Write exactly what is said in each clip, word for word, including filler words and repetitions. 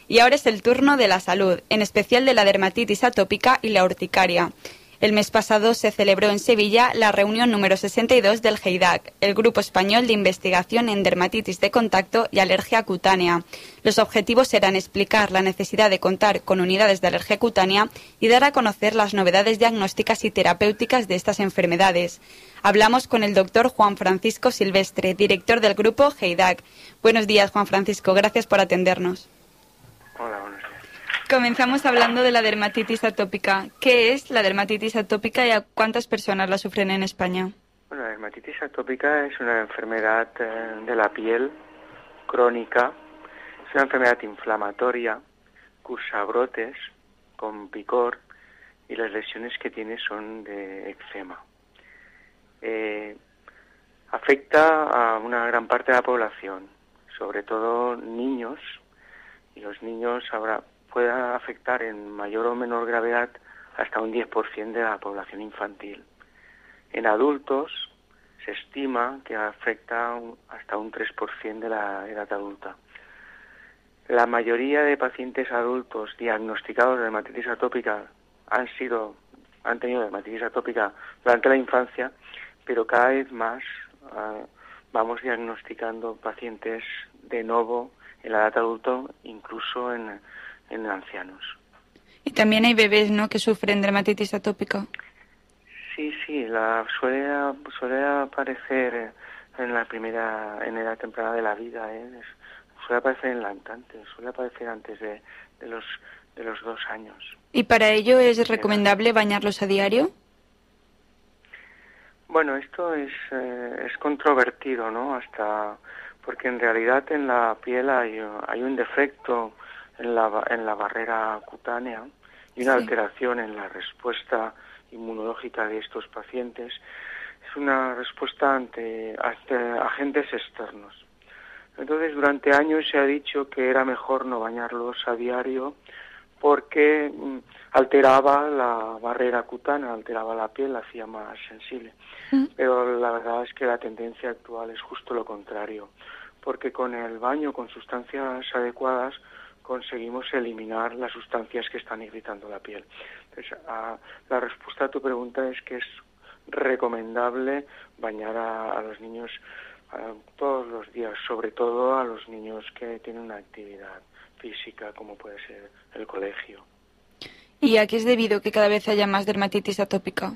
Y ahora es el turno de la salud, en especial de la dermatitis atópica y la urticaria. El mes pasado se celebró en Sevilla la reunión número sesenta y dos del GEIDAC, el Grupo Español de Investigación en Dermatitis de Contacto y Alergia Cutánea. Los objetivos eran explicar la necesidad de contar con unidades de alergia cutánea y dar a conocer las novedades diagnósticas y terapéuticas de estas enfermedades. Hablamos con el doctor Juan Francisco Silvestre, director del Grupo GEIDAC. Buenos días, Juan Francisco, gracias por atendernos. Hola, buenos días. Comenzamos hablando de la dermatitis atópica. ¿Qué es la dermatitis atópica y a cuántas personas la sufren en España? Bueno, la dermatitis atópica es una enfermedad eh, de la piel crónica. Es una enfermedad inflamatoria, cursa brotes con picor y las lesiones que tiene son de eczema. Eh, afecta a una gran parte de la población, sobre todo niños, y los niños habrá puede afectar en mayor o menor gravedad hasta un diez por ciento de la población infantil. En adultos se estima que afecta un, hasta un tres por ciento de la edad adulta. La mayoría de pacientes adultos diagnosticados de dermatitis atópica han sido han tenido dermatitis atópica durante la infancia, pero cada vez más uh, vamos diagnosticando pacientes de nuevo en la edad adulta, incluso en en ancianos. Y también hay bebés, ¿no?, que sufren dermatitis atópica. Sí, sí, la suele suele aparecer en la primera, en edad temprana de la vida, ¿eh? Suele aparecer en lactantes, suele aparecer antes de, de los de los dos años. ¿Y para ello es recomendable bañarlos a diario? Bueno, esto es eh, es controvertido, ¿no? Hasta porque en realidad en la piel hay hay un defecto en la en la barrera cutánea y una sí. alteración en la respuesta inmunológica de estos pacientes. Es una respuesta ante, ante agentes externos. Entonces, durante años se ha dicho que era mejor no bañarlos a diario porque mm, alteraba la barrera cutánea, alteraba la piel, la hacía más sensible. ¿Mm? Pero la verdad es que la tendencia actual es justo lo contrario, porque con el baño, con sustancias adecuadas, conseguimos eliminar las sustancias que están irritando la piel. Entonces, a, la respuesta a tu pregunta es que es recomendable bañar a, a los niños a, todos los días, sobre todo a los niños que tienen una actividad física, como puede ser el colegio. ¿Y a qué es debido que cada vez haya más dermatitis atópica?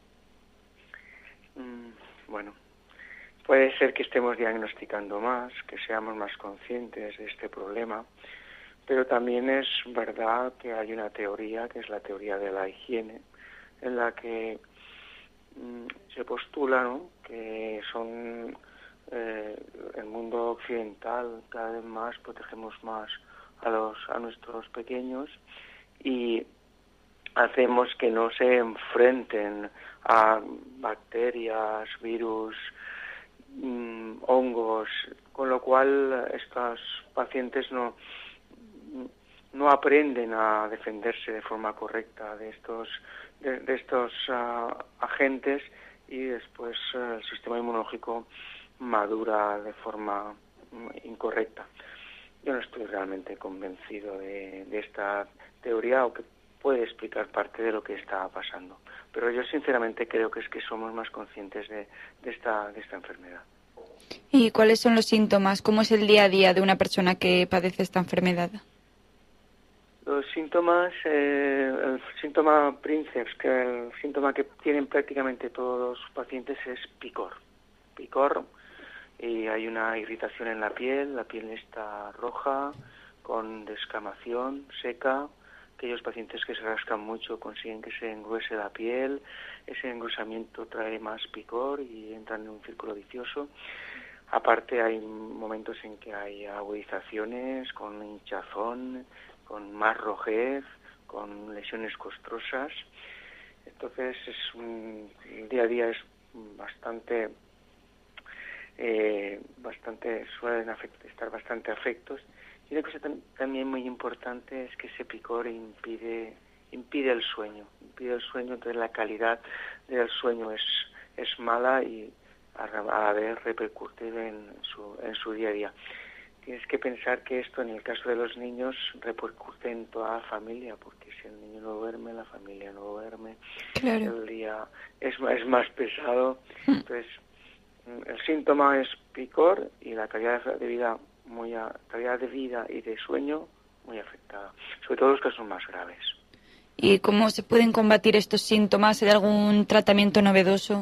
Mm, bueno, puede ser que estemos diagnosticando más, que seamos más conscientes de este problema. Pero también es verdad que hay una teoría, que es la teoría de la higiene, en la que mmm, se postula, ¿no?, que son eh, el mundo occidental cada vez más protegemos más a los a nuestros pequeños y hacemos que no se enfrenten a bacterias, virus, mmm, hongos, con lo cual estos pacientes no no aprenden a defenderse de forma correcta de estos de, de estos uh, agentes y después uh, el sistema inmunológico madura de forma um, incorrecta. Yo no estoy realmente convencido de, de esta teoría, o que puede explicar parte de lo que está pasando, pero yo sinceramente creo que es que somos más conscientes de, de esta de esta enfermedad. ¿Y cuáles son los síntomas? ¿Cómo es el día a día de una persona que padece esta enfermedad? Los síntomas, eh, el síntoma princeps, que el síntoma que tienen prácticamente todos los pacientes es picor. Picor, y hay una irritación en la piel, la piel está roja, con descamación, seca. Aquellos pacientes que se rascan mucho consiguen que se engruese la piel, ese engrosamiento trae más picor y entran en un círculo vicioso. Aparte hay momentos en que hay agudizaciones, con hinchazón, con más rojez, con lesiones costrosas. Entonces es un, el día a día es bastante, eh, bastante suelen afect, estar bastante afectos. Y una cosa tam, también muy importante es que ese picor impide impide el sueño, impide el sueño, entonces la calidad del sueño es es mala y a la vez repercute en su en su día a día. tienes que pensar que esto, en el caso de los niños, repercute en toda la familia, porque si el niño no duerme, la familia no duerme, claro. el día es, es más pesado. Entonces, el síntoma es picor y la calidad de vida, muy a, calidad de vida y de sueño muy afectada, sobre todo los casos más graves. ¿Y cómo se pueden combatir estos síntomas? ¿Hay algún tratamiento novedoso?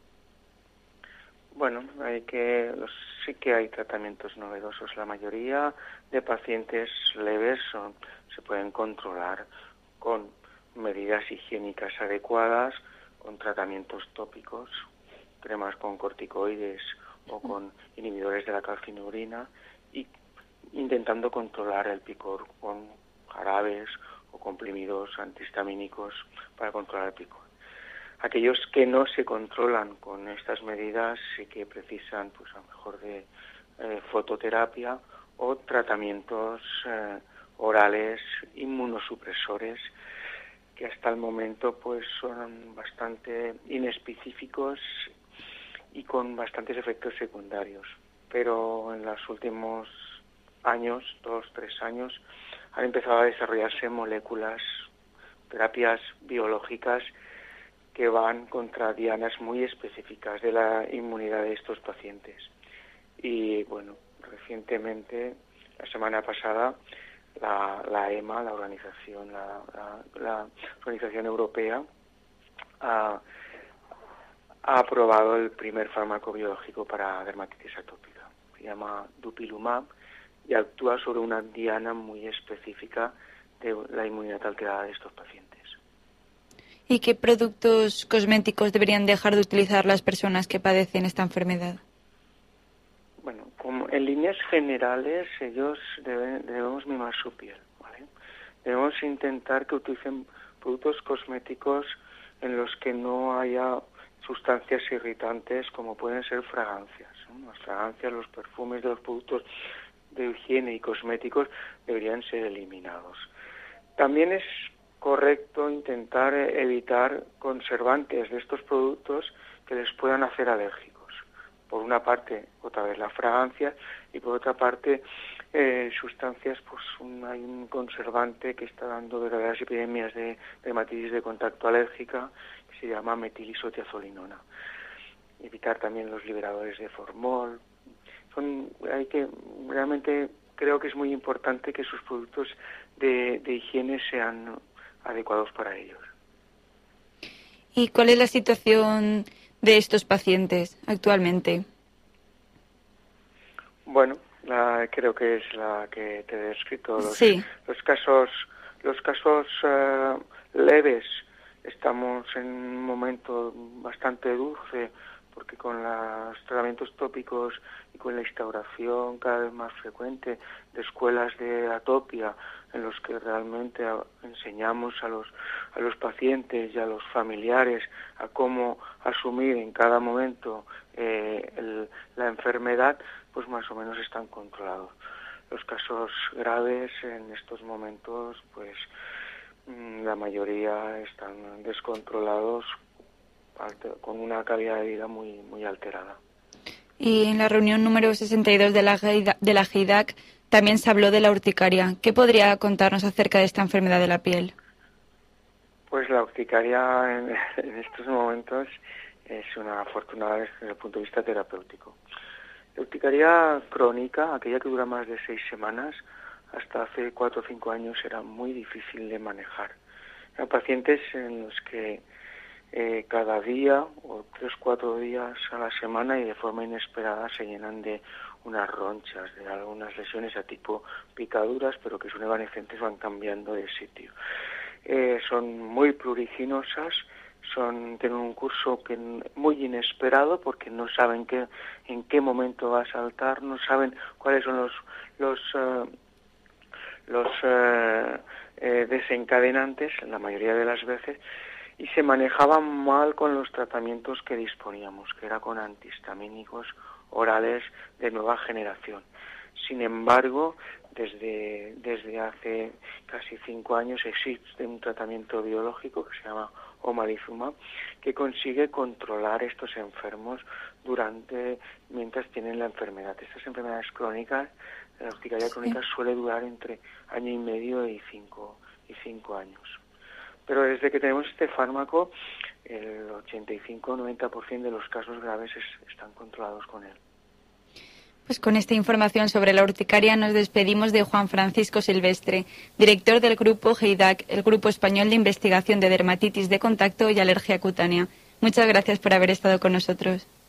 Bueno, hay que los, sí que hay tratamientos novedosos. La mayoría de pacientes leves son, se pueden controlar con medidas higiénicas adecuadas, con tratamientos tópicos, cremas con corticoides o con inhibidores de la calcinurina, y intentando controlar el picor con jarabes o comprimidos antihistamínicos para controlar el picor. Aquellos que no se controlan con estas medidas sí que precisan, pues a lo mejor de eh, fototerapia o tratamientos eh, orales inmunosupresores, que hasta el momento pues son bastante inespecíficos y con bastantes efectos secundarios. Pero en los últimos años, dos, tres años, han empezado a desarrollarse moléculas, terapias biológicas que van contra dianas muy específicas de la inmunidad de estos pacientes. Y bueno, recientemente, la semana pasada, la, la E M A, la organización, la, la, la organización europea, ha, ha aprobado el primer fármaco biológico para dermatitis atópica. Se llama Dupilumab y actúa sobre una diana muy específica de la inmunidad alterada de estos pacientes. ¿Y qué productos cosméticos deberían dejar de utilizar las personas que padecen esta enfermedad? Bueno, como en líneas generales, ellos deben, debemos mimar su piel, ¿vale? Debemos intentar que utilicen productos cosméticos en los que no haya sustancias irritantes, como pueden ser fragancias, ¿no? Las fragancias, los perfumes de los productos de higiene y cosméticos deberían ser eliminados. También es correcto intentar evitar conservantes de estos productos que les puedan hacer alérgicos. Por una parte, otra vez la fragancia, y por otra parte, eh, sustancias, pues un, hay un conservante que está dando verdaderas epidemias de dermatitis de contacto alérgica, que se llama metilisotiazolinona. Evitar también los liberadores de formol. Son, hay que, realmente creo que es muy importante que sus productos de, de higiene sean adecuados para ellos. ¿Y cuál es la situación de estos pacientes actualmente? Bueno, la, creo que es la que te he descrito. Los, sí. los casos, los casos uh, leves, estamos en un momento bastante dulce, porque con los tratamientos tópicos y con la instauración cada vez más frecuente de escuelas de atopia, en los que realmente enseñamos a los a los pacientes y a los familiares a cómo asumir en cada momento eh, el, la enfermedad, pues más o menos están controlados. Los casos graves en estos momentos, pues la mayoría están descontrolados, con una calidad de vida muy muy alterada. Y en la reunión número sesenta y dos de la de la G I D A C también se habló de la urticaria. ¿Qué podría contarnos acerca de esta enfermedad de la piel? Pues la urticaria en, en estos momentos es una afortunada desde el punto de vista terapéutico. La urticaria crónica, aquella que dura más de seis semanas, hasta hace cuatro o cinco años era muy difícil de manejar. Eran pacientes en los que eh, cada día o tres, cuatro días a la semana y de forma inesperada se llenan de unas ronchas, de algunas lesiones a tipo picaduras, pero que son evanescentes, van cambiando de sitio. Eh, son muy pluriginosas, son tienen un curso que muy inesperado, porque no saben qué, en qué momento va a saltar, no saben cuáles son los los uh, los uh, eh, desencadenantes la mayoría de las veces, y se manejaban mal con los tratamientos que disponíamos, que era con antihistamínicos orales de nueva generación. Sin embargo, desde, desde hace casi cinco años existe un tratamiento biológico que se llama omalizumab, que consigue controlar estos enfermos durante mientras tienen la enfermedad. Estas enfermedades crónicas, La urticaria crónica sí. suele durar entre año y medio y cinco, y cinco años. Pero desde que tenemos este fármaco, el ochenta y cinco a noventa por ciento de los casos graves es, están controlados con él. Pues con esta información sobre la urticaria nos despedimos de Juan Francisco Silvestre, director del grupo GEIDAC, el Grupo Español de Investigación de Dermatitis de Contacto y Alergia Cutánea. Muchas gracias por haber estado con nosotros.